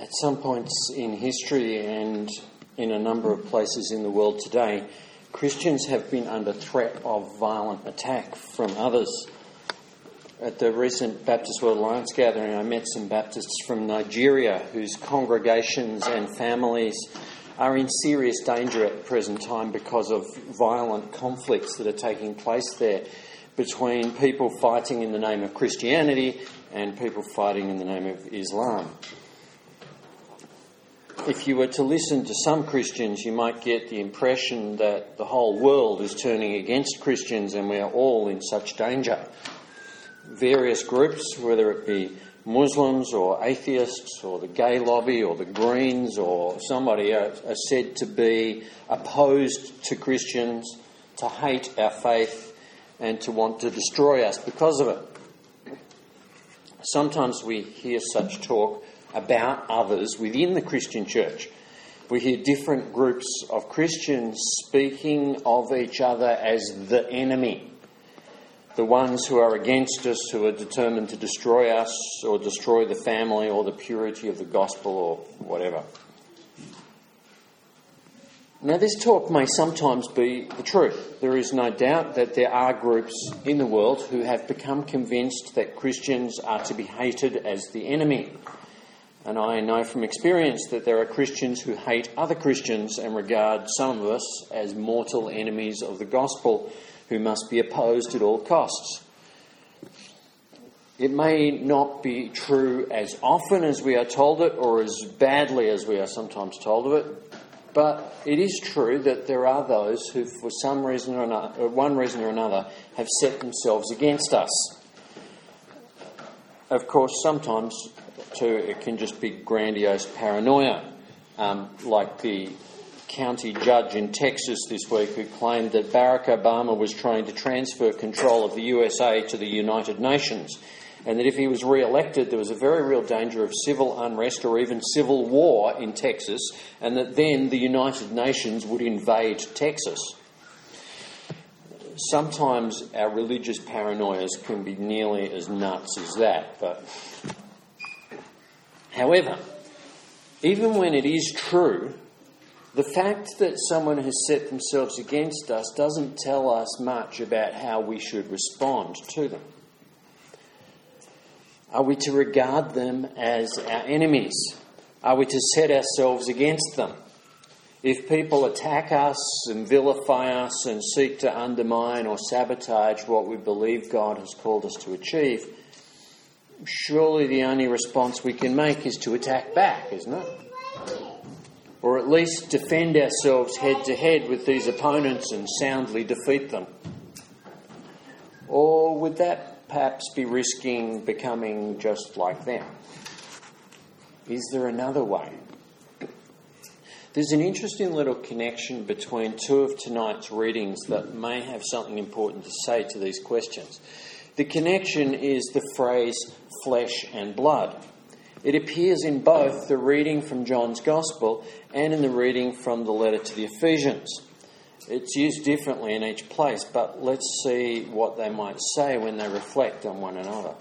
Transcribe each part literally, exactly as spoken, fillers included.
At some points in history and in a number of places in the world today, Christians have been under threat of violent attack from others. At the recent Baptist World Alliance gathering, I met some Baptists from Nigeria whose congregations and families are in serious danger at the present time because of violent conflicts that are taking place there between people fighting in the name of Christianity and people fighting in the name of Islam. If you were to listen to some Christians, you might get the impression that the whole world is turning against Christians and we are all in such danger. Various groups, whether it be Muslims or atheists or the gay lobby or the Greens or somebody, are, are said to be opposed to Christians, to hate our faith and to want to destroy us because of it. Sometimes we hear such talk about others within the Christian church. We hear different groups of Christians speaking of each other as the enemy, the ones who are against us, who are determined to destroy us or destroy the family or the purity of the gospel or whatever. Now, this talk may sometimes be the truth. There is no doubt that there are groups in the world who have become convinced that Christians are to be hated as the enemy. And I know from experience that there are Christians who hate other Christians and regard some of us as mortal enemies of the gospel who must be opposed at all costs. It may not be true as often as we are told it or as badly as we are sometimes told of it, but it is true that there are those who, for some reason or another, or one reason or another, have set themselves against us. Of course, sometimes too, it can just be grandiose paranoia, um, like the county judge in Texas this week who claimed that Barack Obama was trying to transfer control of the U S A to the United Nations, and that if he was re-elected, there was a very real danger of civil unrest or even civil war in Texas, and that then the United Nations would invade Texas. Sometimes our religious paranoias can be nearly as nuts as that, but however, even when it is true, the fact that someone has set themselves against us doesn't tell us much about how we should respond to them. Are we to regard them as our enemies? Are we to set ourselves against them? If people attack us and vilify us and seek to undermine or sabotage what we believe God has called us to achieve, surely the only response we can make is to attack back, isn't it? Or at least defend ourselves head to head with these opponents and soundly defeat them. Or would that perhaps be risking becoming just like them? Is there another way? There's an interesting little connection between two of tonight's readings that may have something important to say to these questions. The connection is the phrase flesh and blood. It appears in both the reading from John's Gospel and in the reading from the letter to the Ephesians. It's used differently in each place, but let's see what they might say when they reflect on one another.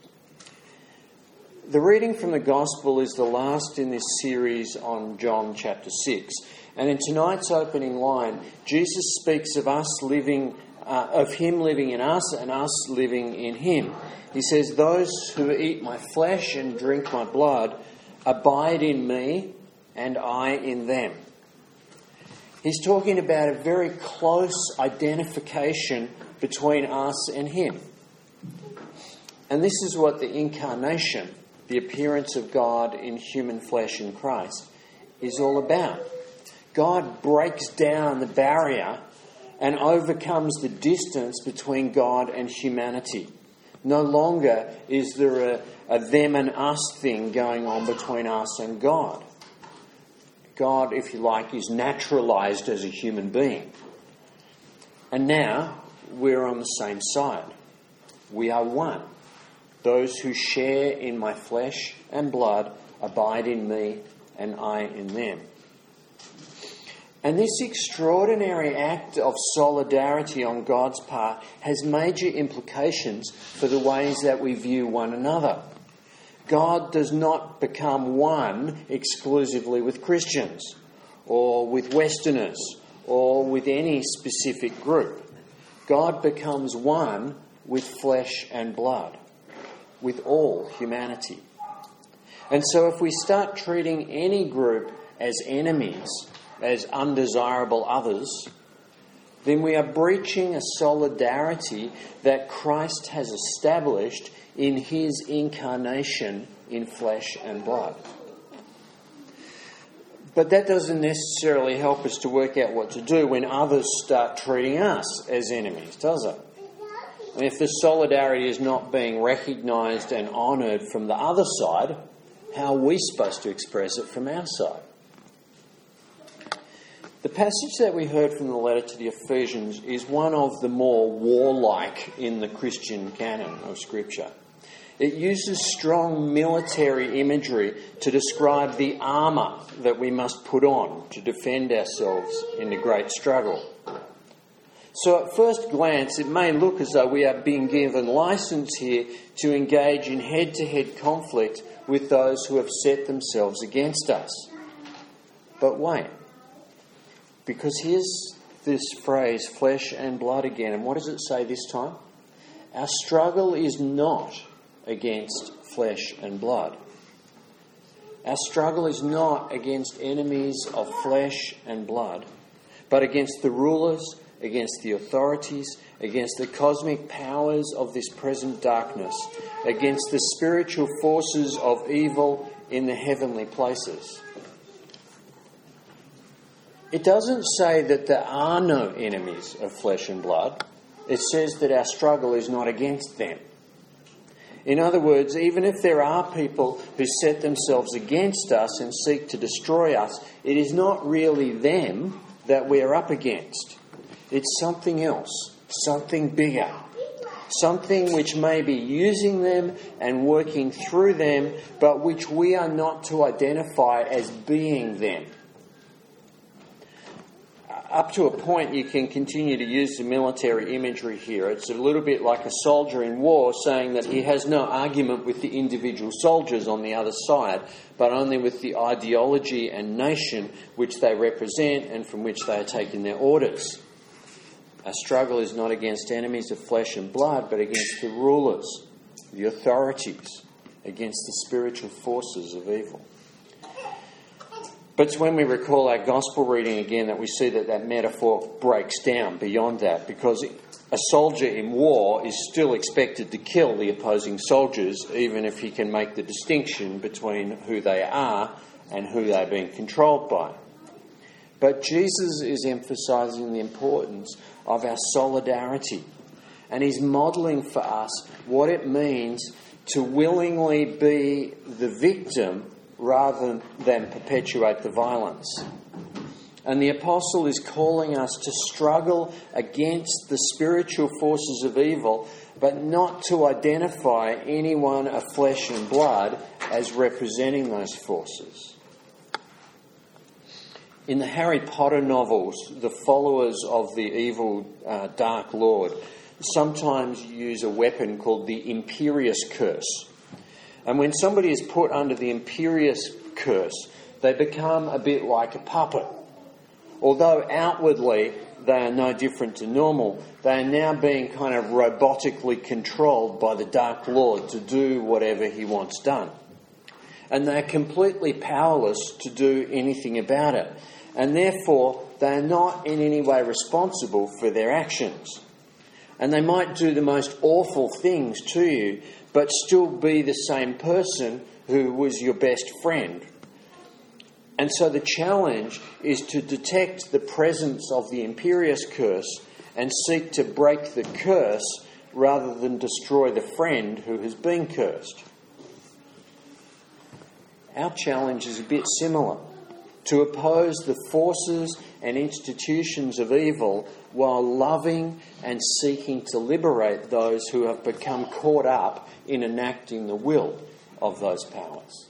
The reading from the Gospel is the last in this series on John chapter six. And in tonight's opening line, Jesus speaks of us living, uh, of him living in us and us living in him. He says, "Those who eat my flesh and drink my blood abide in me and I in them." He's talking about a very close identification between us and him. And this is what the incarnation, the appearance of God in human flesh in Christ, is all about. God breaks down the barrier and overcomes the distance between God and humanity. No longer is there a, a them and us thing going on between us and God. God, if you like, is naturalised as a human being. And now we're on the same side. We are one. Those who share in my flesh and blood abide in me and I in them. And this extraordinary act of solidarity on God's part has major implications for the ways that we view one another. God does not become one exclusively with Christians or with Westerners or with any specific group. God becomes one with flesh and blood, with all humanity. And so if we start treating any group as enemies, as undesirable others, then we are breaching a solidarity that Christ has established in his incarnation in flesh and blood. But that doesn't necessarily help us to work out what to do when others start treating us as enemies, does it? If the solidarity is not being recognised and honoured from the other side, how are we supposed to express it from our side? The passage that we heard from the letter to the Ephesians is one of the more warlike in the Christian canon of Scripture. It uses strong military imagery to describe the armour that we must put on to defend ourselves in the great struggle. So at first glance, it may look as though we are being given license here to engage in head-to-head conflict with those who have set themselves against us. But wait, because here's this phrase, flesh and blood again. And what does it say this time? Our struggle is not against flesh and blood. Our struggle is not against enemies of flesh and blood, but against the rulers, against the authorities, against the cosmic powers of this present darkness, against the spiritual forces of evil in the heavenly places. It doesn't say that there are no enemies of flesh and blood. It says that our struggle is not against them. In other words, even if there are people who set themselves against us and seek to destroy us, it is not really them that we're up against. It's something else, something bigger, something which may be using them and working through them, but which we are not to identify as being them. Up to a point, you can continue to use the military imagery here. It's a little bit like a soldier in war saying that he has no argument with the individual soldiers on the other side, but only with the ideology and nation which they represent and from which they are taking their orders. Our struggle is not against enemies of flesh and blood, but against the rulers, the authorities, against the spiritual forces of evil. But it's when we recall our gospel reading again that we see that that metaphor breaks down beyond that, because a soldier in war is still expected to kill the opposing soldiers, even if he can make the distinction between who they are and who they're being controlled by. But Jesus is emphasising the importance of our solidarity, and he's modelling for us what it means to willingly be the victim rather than perpetuate the violence. And the apostle is calling us to struggle against the spiritual forces of evil, but not to identify anyone of flesh and blood as representing those forces. In the Harry Potter novels, the followers of the evil uh, Dark Lord sometimes use a weapon called the Imperious Curse. And when somebody is put under the Imperious Curse, they become a bit like a puppet. Although outwardly they are no different to normal, they are now being kind of robotically controlled by the Dark Lord to do whatever he wants done. And they are completely powerless to do anything about it. And therefore, they are not in any way responsible for their actions. And they might do the most awful things to you, but still be the same person who was your best friend. And so the challenge is to detect the presence of the Imperious Curse and seek to break the curse rather than destroy the friend who has been cursed. Our challenge is a bit similar: to oppose the forces and institutions of evil while loving and seeking to liberate those who have become caught up in enacting the will of those powers.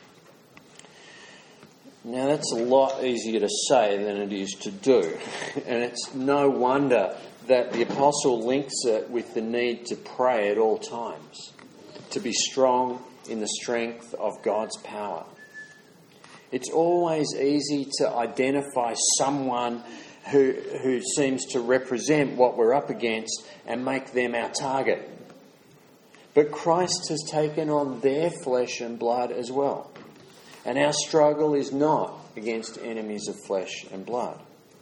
Now, that's a lot easier to say than it is to do, and it's no wonder that the apostle links it with the need to pray at all times, to be strong in the strength of God's power. It's always easy to identify someone who, who seems to represent what we're up against and make them our target. But Christ has taken on their flesh and blood as well. And our struggle is not against enemies of flesh and blood.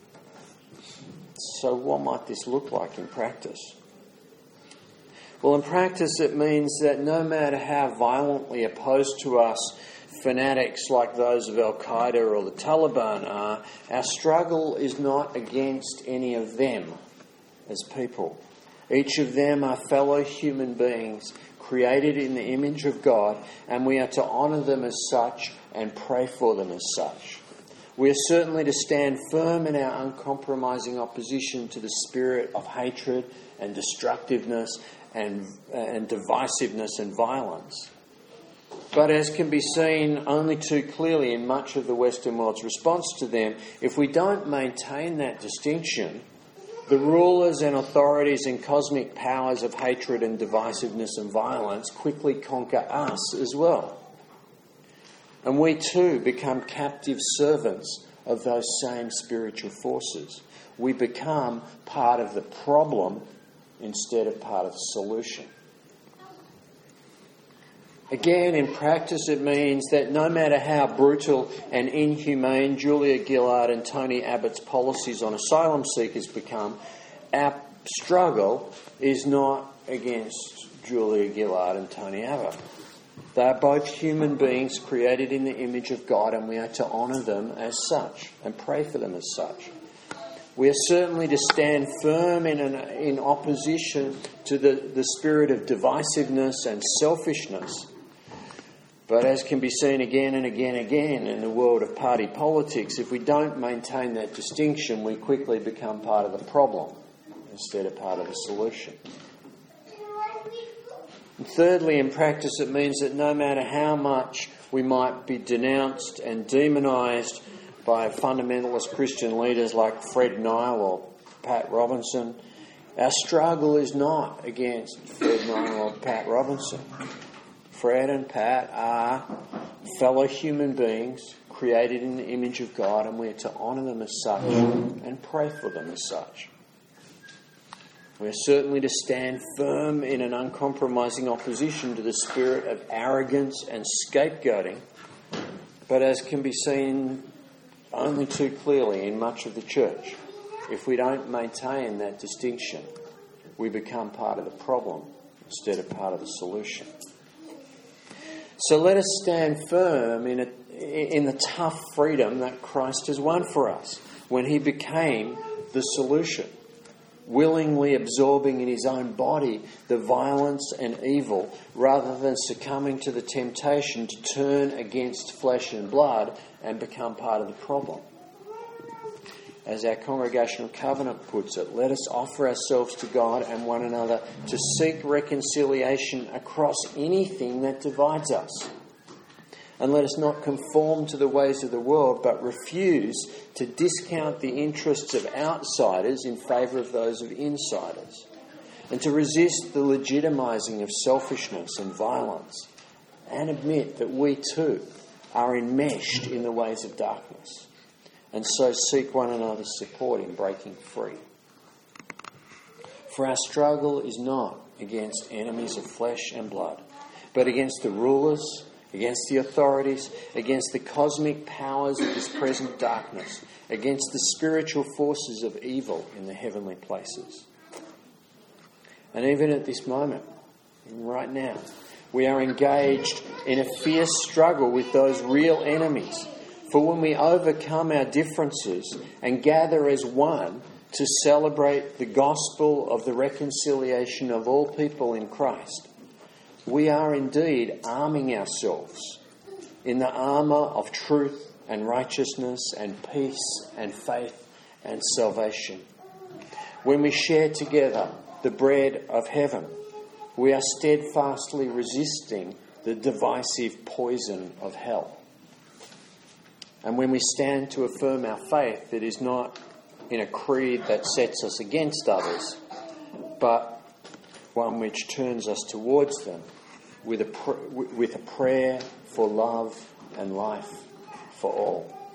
So what might this look like in practice? Well, in practice it means that no matter how violently opposed to us fanatics like those of Al-Qaeda or the Taliban are, our struggle is not against any of them as people. Each of them are fellow human beings created in the image of God, and we are to honour them as such and pray for them as such. We are certainly to stand firm in our uncompromising opposition to the spirit of hatred and destructiveness and, and divisiveness and violence. But as can be seen only too clearly in much of the Western world's response to them, if we don't maintain that distinction, the rulers and authorities and cosmic powers of hatred and divisiveness and violence quickly conquer us as well. And we too become captive servants of those same spiritual forces. We become part of the problem instead of part of the solution. Again, in practice, it means that no matter how brutal and inhumane Julia Gillard and Tony Abbott's policies on asylum seekers become, our struggle is not against Julia Gillard and Tony Abbott. They are both human beings created in the image of God, and we are to honour them as such and pray for them as such. We are certainly to stand firm in, an, in opposition to the, the spirit of divisiveness and selfishness. But as can be seen again and again and again in the world of party politics, if we don't maintain that distinction, we quickly become part of the problem instead of part of the solution. And thirdly, in practice, it means that no matter how much we might be denounced and demonised by fundamentalist Christian leaders like Fred Nile or Pat Robinson, our struggle is not against Fred Nile or Pat Robinson. Fred and Pat are fellow human beings created in the image of God, and we are to honour them as such and pray for them as such. We are certainly to stand firm in an uncompromising opposition to the spirit of arrogance and scapegoating, but as can be seen only too clearly in much of the church, if we don't maintain that distinction, we become part of the problem instead of part of the solution. So let us stand firm in, a, in the tough freedom that Christ has won for us when he became the solution, willingly absorbing in his own body the violence and evil rather than succumbing to the temptation to turn against flesh and blood and become part of the problem. As our congregational covenant puts it, let us offer ourselves to God and one another to seek reconciliation across anything that divides us. And let us not conform to the ways of the world, but refuse to discount the interests of outsiders in favour of those of insiders, and to resist the legitimising of selfishness and violence, and admit that we too are enmeshed in the ways of darkness, and so seek one another's support in breaking free. For our struggle is not against enemies of flesh and blood, but against the rulers, against the authorities, against the cosmic powers of this present darkness, against the spiritual forces of evil in the heavenly places. And even at this moment, right now, we are engaged in a fierce struggle with those real enemies. For when we overcome our differences and gather as one to celebrate the gospel of the reconciliation of all people in Christ, we are indeed arming ourselves in the armour of truth and righteousness and peace and faith and salvation. When we share together the bread of heaven, we are steadfastly resisting the divisive poison of hell. And when we stand to affirm our faith, it is not in a creed that sets us against others, but one which turns us towards them with a, pr- with a prayer for love and life for all.